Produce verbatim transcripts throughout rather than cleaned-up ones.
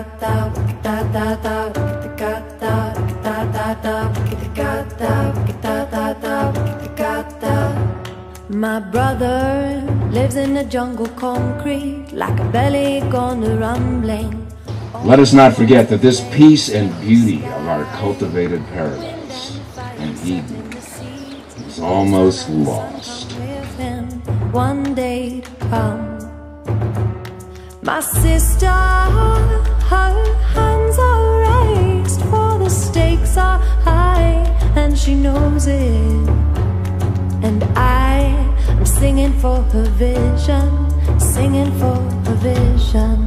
My brother lives in the jungle concrete, like a belly gone rumbling. Let us not forget that this peace and beauty of our cultivated paradise and Eden is almost lost. One day to come. My sister, her hands are raised, for the stakes are high, and she knows it. And I am singing for her vision, singing for her vision.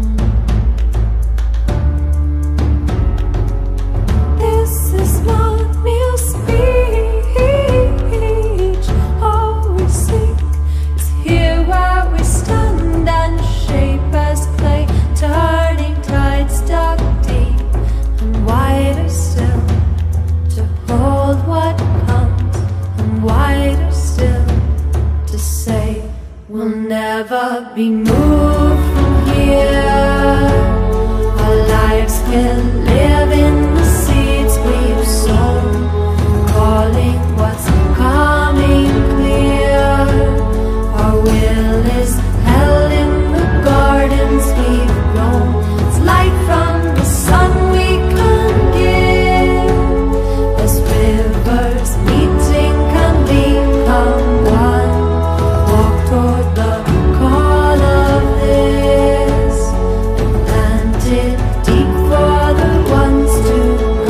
This is not mere speech. All we seek is here where we stand and shape as clay, turning tides dark deep and wider still to hold what comes, and wider still to say we'll never be moved from here. Our lives will live in the seeds we've sown, calling what's coming clear. Our will is held in the gardens we've grown. It's light from the sun we can give, as rivers meeting can become one. Walk toward the call of this, and plant it deep for the ones to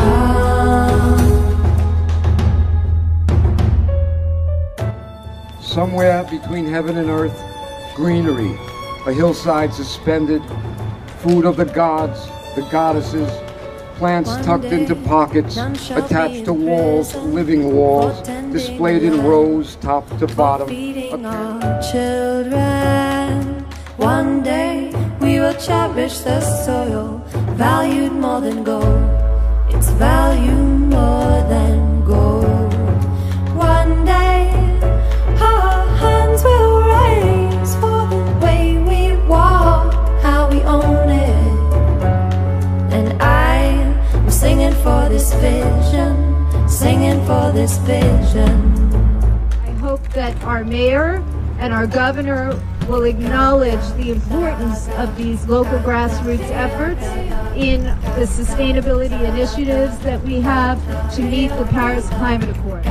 come. Somewhere between heaven and earth, greenery, a hillside suspended, food of the gods, the goddesses, plants One tucked day, into pockets, none shall attached be to in walls, prison living walls, for tending displayed in land, rows, top to for bottom. feeding A- our children. One day we will cherish the soil, valued more than gold. It's value more than gold. One day our hands will raise for the way we walk, how we own it. And I am singing for this vision, singing for this vision. I hope that our mayor and our governor will acknowledge the importance of these local grassroots efforts in the sustainability initiatives that we have to meet the Paris Climate Accord.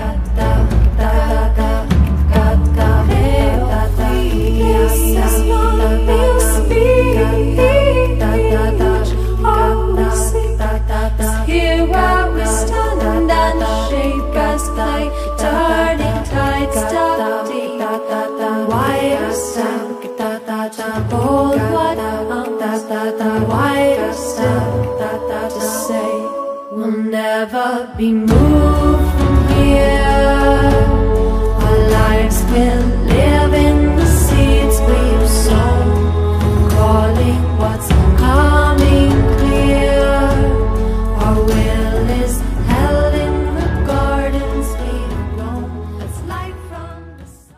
This is not mere speech. All we seek is here where we stand and shape as clay, turning tides dark deep and wider still to hold what comes, and wider still to say we'll never be moved from here. Our lives will live in the seeds we've sown, calling what's coming clear. Our will is held in the gardens we've grown. It's light from the sun.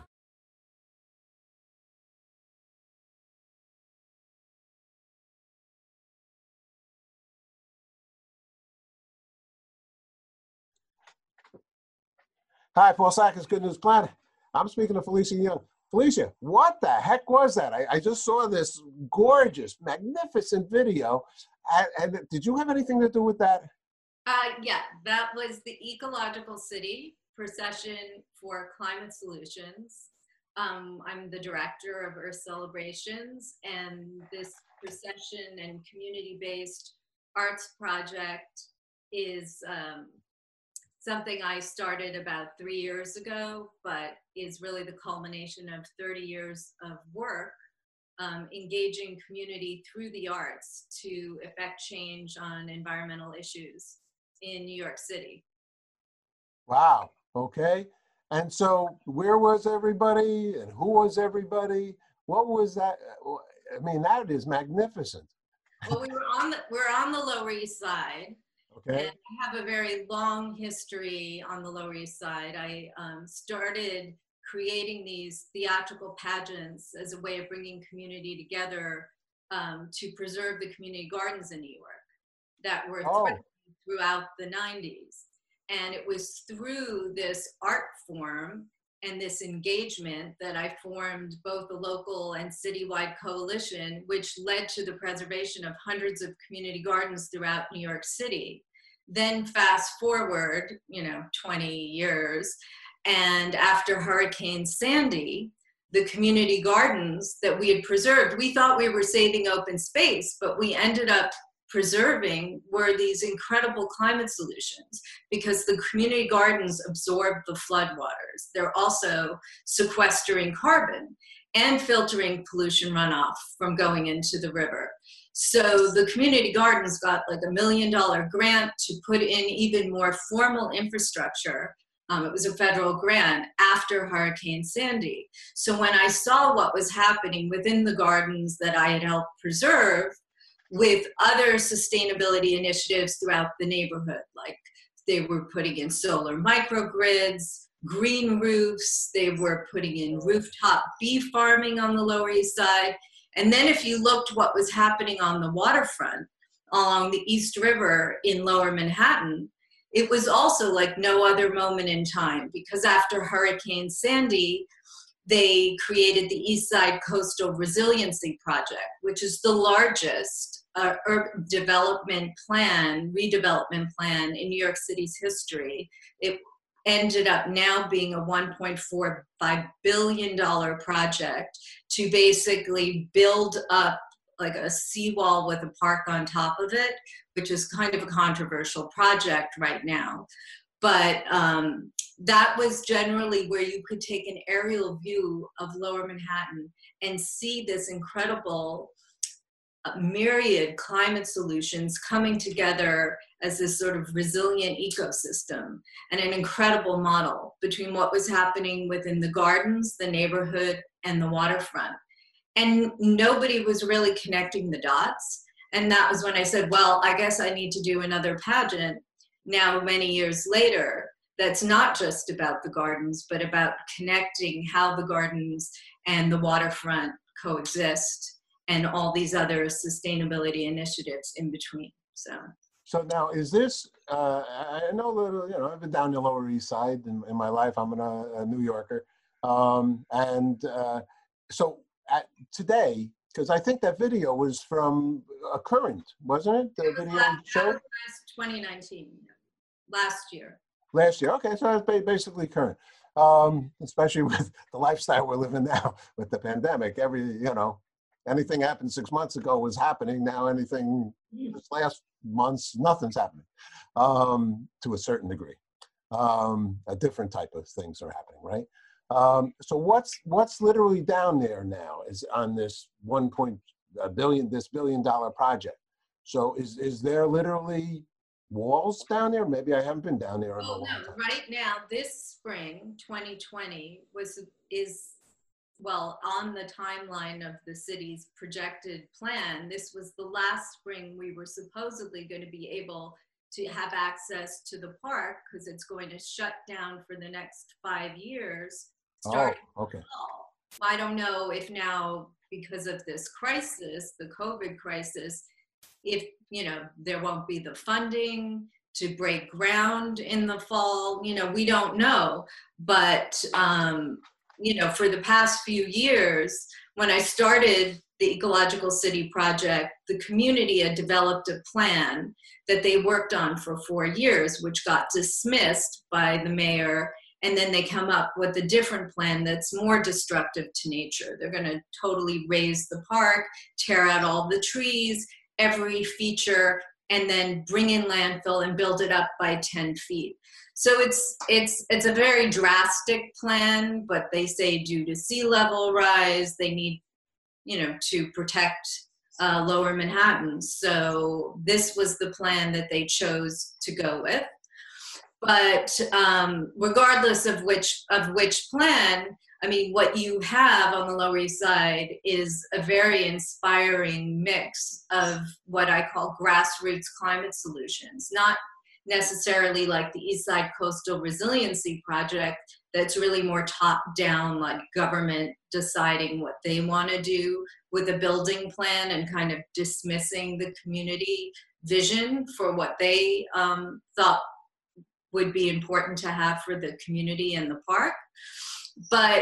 Hi, Paul Sackers, Good News Planet. I'm speaking to Felicia Young. Felicia, what the heck was that? I, I just saw this gorgeous, magnificent video. And, and did you have anything to do with that? Uh, yeah, that was the Ecological City procession for climate solutions. Um, I'm the director of Earth Celebrations, and this procession and community-based arts project is um, something I started about three years ago, but is really the culmination of thirty years of work um, engaging community through the arts to effect change on environmental issues in New York City. Wow, okay. And so where was everybody and who was everybody? What was that? I mean, that is magnificent. Well, we were on the, we're on the Lower East Side. Okay. And I have a very long history on the Lower East Side. I um, started creating these theatrical pageants as a way of bringing community together um, to preserve the community gardens in New York. that were Oh. threatened throughout the nineties. And it was through this art form and this engagement that I formed both the local and citywide coalition, which led to the preservation of hundreds of community gardens throughout New York City. Then fast forward, you know, twenty years, and after Hurricane Sandy, the community gardens that we had preserved, we thought we were saving open space, but we ended up preserving were these incredible climate solutions because the community gardens absorb the floodwaters. They're also sequestering carbon and filtering pollution runoff from going into the river. So the community gardens got like a million dollar grant to put in even more formal infrastructure. Um, it was a federal grant after Hurricane Sandy. So when I saw what was happening within the gardens that I had helped preserve, with other sustainability initiatives throughout the neighborhood, like they were putting in solar microgrids, green roofs, they were putting in rooftop bee farming on the Lower East Side. And then if you looked what was happening on the waterfront along the East River in Lower Manhattan, it was also like no other moment in time, because after Hurricane Sandy, they created the East Side Coastal Resiliency Project, which is the largest uh, urban development plan, redevelopment plan in New York City's history. It ended up now being a one point four five billion dollar project to basically build up like a seawall with a park on top of it, which is kind of a controversial project right now. But um, that was generally where you could take an aerial view of Lower Manhattan and see this incredible uh, myriad climate solutions coming together as this sort of resilient ecosystem, and an incredible model between what was happening within the gardens, the neighborhood, and the waterfront. And nobody was really connecting the dots. And that was when I said, well, I guess I need to do another pageant now many years later, that's not just about the gardens, but about connecting how the gardens and the waterfront coexist and all these other sustainability initiatives in between. So, so now is this, uh, I know, little, you know, I've been down the Lower East Side in, in my life. I'm an, a New Yorker. Um, and uh, so at, today, because I think that video was from a current, wasn't it? The video show? twenty nineteen. Last year. Last year, okay, so it's basically current. Um, especially with the lifestyle we're living now with the pandemic. Every, you know, anything happened six months ago was happening. Now anything this last months, nothing's happening um, to a certain degree. Um, a different type of things are happening, right? Um, so what's what's literally down there now is on this one point a billion, this billion dollar project. So is is there literally walls down there? Maybe I haven't been down there in a Oh long no! time. Right now, this spring, twenty twenty, was is well on the timeline of the city's projected plan. This was the last spring we were supposedly going to be able to have access to the park because it's going to shut down for the next five years. Starting Oh, okay. fall. I don't know if now, because of this crisis, the COVID crisis, if, you know, there won't be the funding to break ground in the fall, you know, we don't know. But, um, you know, for the past few years, when I started the Ecological City Project, the community had developed a plan that they worked on for four years, which got dismissed by the mayor. And then they come up with a different plan that's more destructive to nature. They're going to totally raze the park, tear out all the trees, every feature, and then bring in landfill and build it up by ten feet. So it's it's it's a very drastic plan, but they say due to sea level rise, they need, you know, to protect uh, Lower Manhattan. So this was the plan that they chose to go with. But um, regardless of which of which plan, I mean, what you have on the Lower East Side is a very inspiring mix of what I call grassroots climate solutions, not necessarily like the East Side Coastal Resiliency Project that's really more top-down, like government deciding what they want to do with a building plan and kind of dismissing the community. vision for what they um, thought would be important to have for the community and the park. But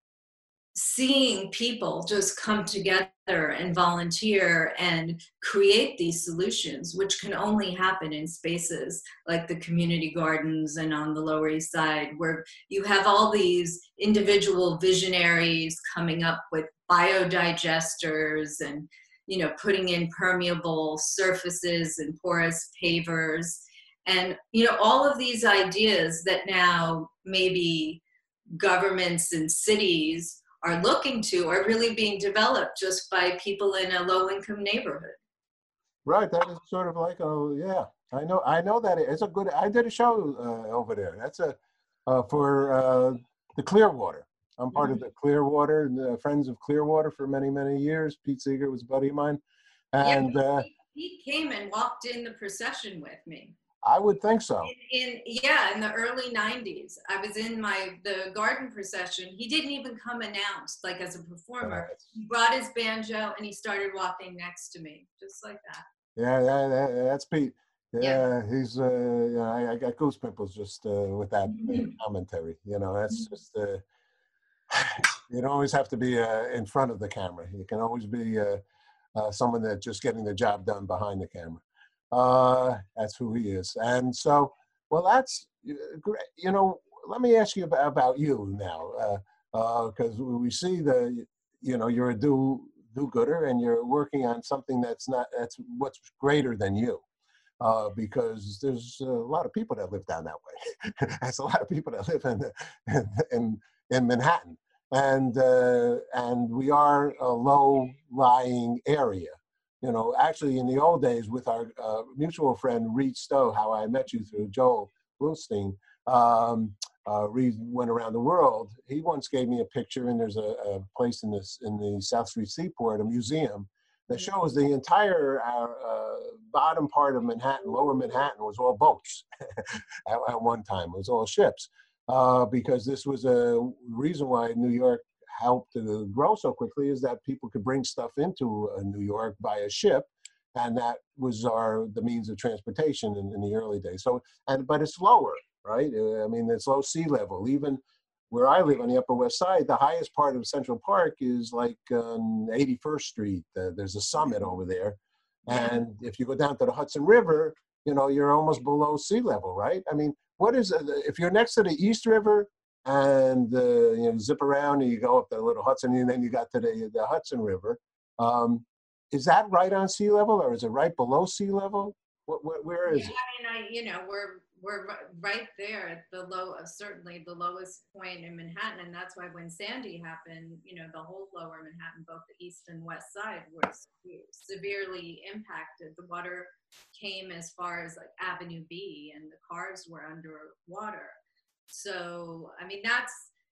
seeing people just come together and volunteer and create these solutions, which can only happen in spaces like the community gardens and on the Lower East Side, where you have all these individual visionaries coming up with biodigesters and, you know, putting in permeable surfaces and porous pavers. And, you know, all of these ideas that now maybe governments and cities are looking to are really being developed just by people in a low-income neighborhood. Right, that is sort of like, oh yeah, I know, I know that it's a good. I did a show uh, over there. That's a uh, for uh, the Clearwater. I'm part of the Clearwater, the Friends of Clearwater for many many years. Pete Seeger was a buddy of mine, and yeah, uh, he, he came and walked in the procession with me. I would think so. In, in yeah, in the early nineties, I was in my the garden procession. He didn't even come announced, like as a performer. Right. He brought his banjo and he started walking next to me, just like that. Yeah, that, that, that's Pete. Yeah, Yeah. he's. Uh, yeah, I, I got goose pimples just uh, with that uh, commentary. You know, that's just. Uh, you don't always have to be uh, in front of the camera. You can always be uh, uh, someone that's just getting the job done behind the camera. Uh, that's who he is. And so, well, that's great. You know, let me ask you about, about you now, because uh, uh, we see the, you know, you're a do do-gooder and you're working on something that's not, that's what's greater than you. Uh, because there's a lot of people that live down that way. There's a lot of people that live in in in Manhattan, and uh, and we are a low-lying area. You know, actually, in the old days, with our uh, mutual friend Reed Stowe, how I met you through Joel Bluestein, um, uh, Reed went around the world. He once gave me a picture, and there's a, a place in this in the South Street Seaport, a museum, that shows the entire uh, uh, bottom part of Manhattan, lower Manhattan, was all boats at, at one time. It was all ships, uh, because this was a reason why New York helped to grow so quickly, is that people could bring stuff into uh, New York by a ship, and that was our the means of transportation in, in the early days. So, and but it's lower, right? I mean, it's low sea level. Even where I live on the Upper West Side, the highest part of Central Park is like um, eighty-first Street. Uh, there's a summit over there. And if you go down to the Hudson River, you know, you're almost below sea level, right? I mean, what is, uh, if you're next to the East River and uh, you know, zip around and you go up the little Hudson and then you got to the, the Hudson River, um, is that right on sea level or is it right below sea level? What, what, where is yeah, it? I mean, I, you know, we're we're right there at the low, uh, certainly the lowest point in Manhattan, and that's why when Sandy happened, you know, the whole lower Manhattan, both the east and west side, was severely impacted. The water came as far as like Avenue B, and the cars were underwater. So, I mean, that's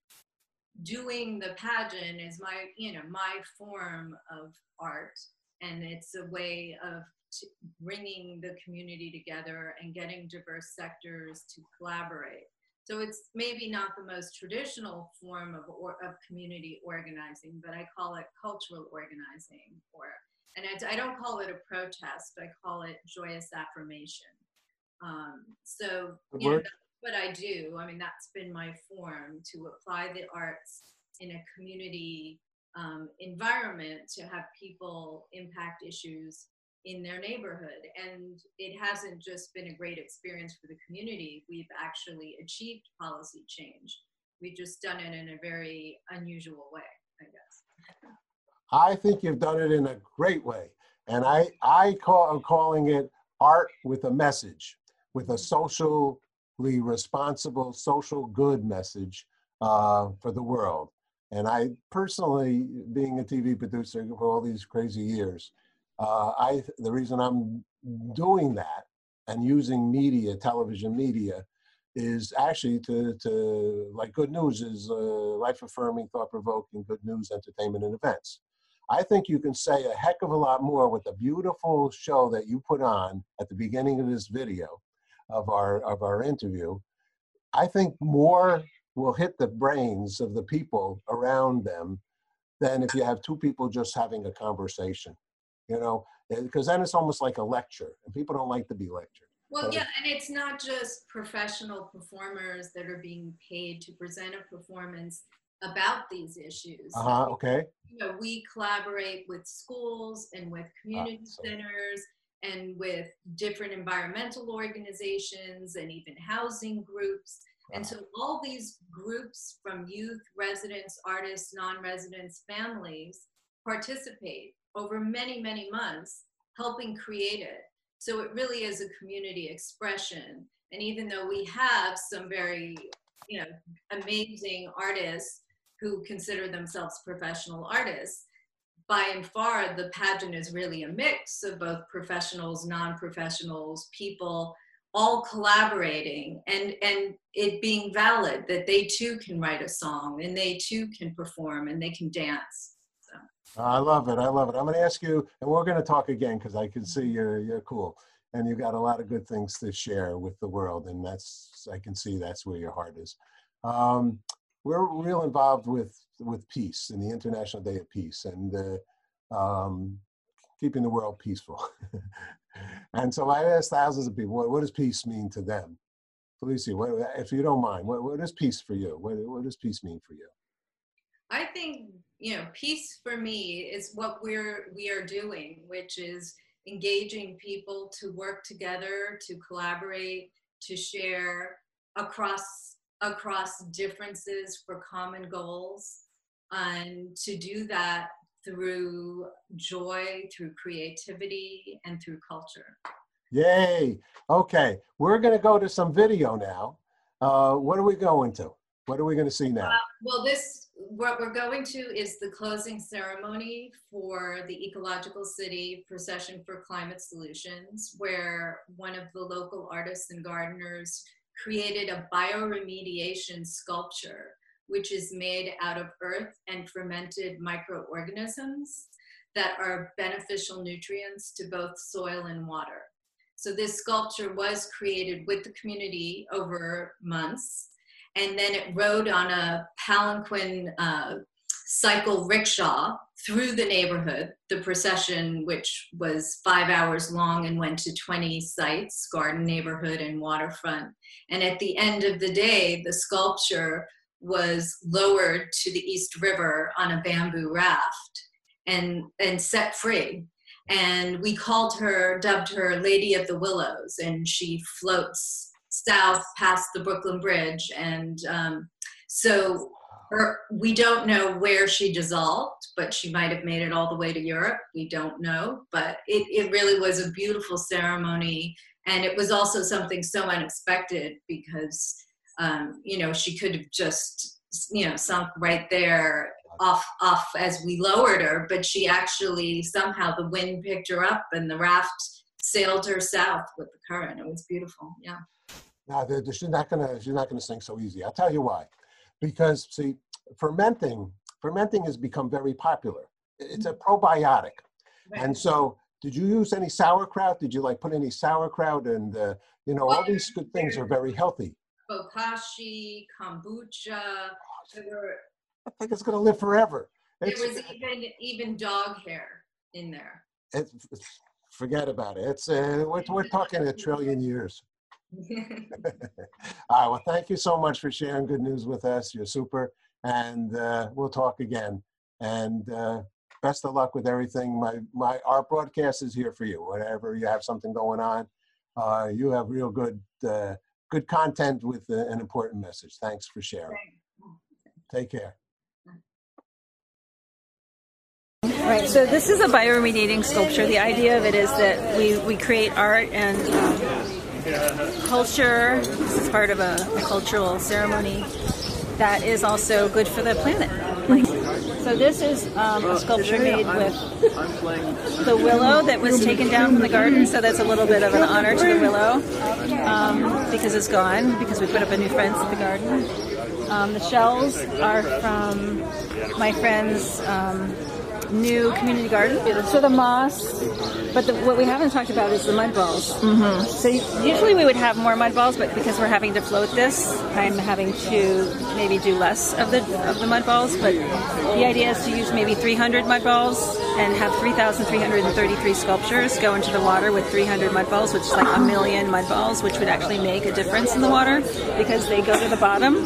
doing the pageant is my, you know, my form of art, and it's a way of to bringing the community together and getting diverse sectors to collaborate. So it's maybe not the most traditional form of, or, of community organizing, but I call it cultural organizing, or, and I, I don't call it a protest, I call it joyous affirmation. Um, so you know, that's what I do. I mean, that's been my form, to apply the arts in a community um, environment to have people impact issues in their neighborhood. And it hasn't just been a great experience for the community. We've actually achieved policy change. We've just done it in a very unusual way, I guess. I think you've done it in a great way. And I, I call, I'm calling it art with a message, with a socially responsible, social good message uh, for the world. And I personally, being a T V producer for all these crazy years, Uh, I, the reason I'm doing that and using media, television media, is actually to, to like good news is uh, life-affirming, thought-provoking, good news, entertainment, and events. I think you can say a heck of a lot more with the beautiful show that you put on at the beginning of this video of our, of our interview. I think more will hit the brains of the people around them than if you have two people just having a conversation. You know, because then it's almost like a lecture, and people don't like to be lectured. Well, But- yeah, and it's not just professional performers that are being paid to present a performance about these issues. Uh-huh, okay. You know, we collaborate with schools and with community Ah, so- centers and with different environmental organizations and even housing groups. And so all these groups from youth, residents, artists, non-residents, families participate over many, many months, helping create it. So it really is a community expression. And even though we have some very, you know, amazing artists who consider themselves professional artists, by and far, the pageant is really a mix of both professionals, non-professionals, people, all collaborating, and, and it being valid that they too can write a song, and they too can perform, and they can dance. So. I love it. I love it. I'm going to ask you, and we're going to talk again because I can see you're you're cool, and you got a lot of good things to share with the world, and that's I can see that's where your heart is. Um, we're real involved with with peace and the International Day of Peace, and uh, um, keeping the world peaceful. And so I asked thousands of people, what, what does peace mean to them? Felicia, what, if you don't mind, what, what is peace for you? What, what does peace mean for you? I think, you know, peace for me is what we're, we are doing, which is engaging people to work together, to collaborate, to share across, across differences for common goals, and to do that through joy, through creativity, and through culture. Yay. Okay, we're going to go to some video now. Uh, what are we going to? What are we going to see now? Uh, well, this, what we're going to is the closing ceremony for the Ecological City Procession for Climate Solutions, where one of the local artists and gardeners created a bioremediation sculpture, which is made out of earth and fermented microorganisms that are beneficial nutrients to both soil and water. So this sculpture was created with the community over months, and then it rode on a palanquin uh, cycle rickshaw through the neighborhood, the procession, which was five hours long and went to twenty sites, garden, neighborhood, and waterfront. And at the end of the day, the sculpture was lowered to the East River on a bamboo raft and, and set free. And we called her, dubbed her Lady of the Willows, and she floats south past the Brooklyn Bridge. And um, so her, we don't know where she dissolved, but she might have made it all the way to Europe. We don't know, but it, it really was a beautiful ceremony. And it was also something so unexpected because Um, you know, she could have just, you know, sunk right there off, off as we lowered her, but she actually, somehow the wind picked her up and the raft sailed her south with the current. It was beautiful, yeah. No, they're, they're, she's not gonna, she's not gonna sink so easy. I'll tell you why. Because see, fermenting, fermenting has become very popular. It's a probiotic. Right. And so, did you use any sauerkraut? Did you like put any sauerkraut? And, uh, you know, all these good things are very healthy. Bokashi, kombucha, there, were, I think it's going to live forever. It's, there was even even dog hair in there. It's, it's, forget about it. It's uh, we're, we're talking a trillion years. All right. Well, thank you so much for sharing good news with us. You're super, and uh, we'll talk again. And uh, best of luck with everything. My my our broadcast is here for you. Whenever you have something going on, uh, you have real good. Uh, Good content with uh, an important message. Thanks for sharing. Take care. Right, so this is a bioremediating sculpture. The idea of it is that we, we create art and um, culture. This is part of a, a cultural ceremony that is also good for the planet. So this is um, a sculpture made with the willow that was taken down from the garden, so that's a little bit of an honor to the willow um, because it's gone, because we put up a new fence at the garden. Um, the shells are from my friend's um, new community garden. So the moss, but the, what we haven't talked about is the mud balls. Mm-hmm. So usually we would have more mud balls, but because we're having to float this, I'm having to maybe do less of the of the mud balls. But the idea is to use maybe three hundred mud balls and have three thousand three hundred thirty-three sculptures go into the water with three hundred mud balls, which is like a million mud balls, which would actually make a difference in the water because they go to the bottom.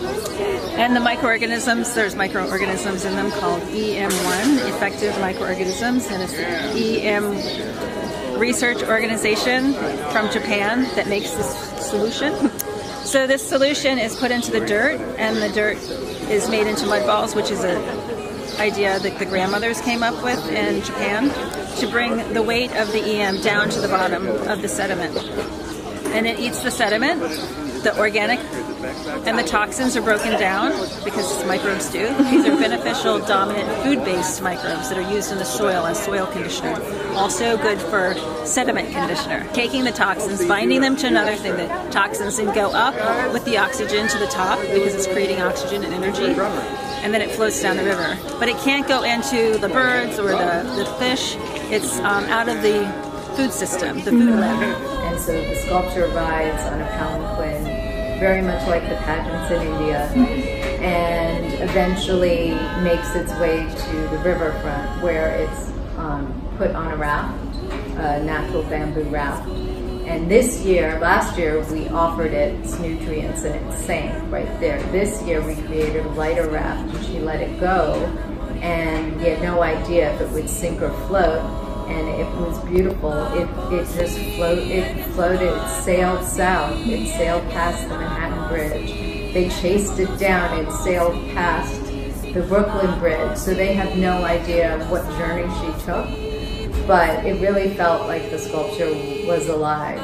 And the microorganisms, there's microorganisms in them called E M one, effective microorganisms, and it's the E M research organization from Japan that makes this solution. So this solution is put into the dirt, and the dirt is made into mud balls, which is an idea that the grandmothers came up with in Japan to bring the weight of the E M down to the bottom of the sediment. And it eats the sediment, the organic and the toxins are broken down because microbes do. These are beneficial, dominant, food-based microbes that are used in the soil as soil conditioner. Also good for sediment conditioner. Taking the toxins, binding them to another thing, the toxins then go up with the oxygen to the top because it's creating oxygen and energy, and then it floats down the river. But it can't go into the birds or the, the fish. It's um, out of the food system, the food web. And so the sculpture rides on a palanquin, very much like the pageants in India, and eventually makes its way to the riverfront where it's um, put on a raft, a natural bamboo raft. And this year, last year, we offered it its nutrients and it sank right there. This year we created a lighter raft and she let it go, and we had no idea if it would sink or float. And it was beautiful. It it just float. It floated. It sailed south. It sailed past the Manhattan Bridge. They chased it down. It sailed past the Brooklyn Bridge. So they have no idea what journey she took. But it really felt like the sculpture was alive.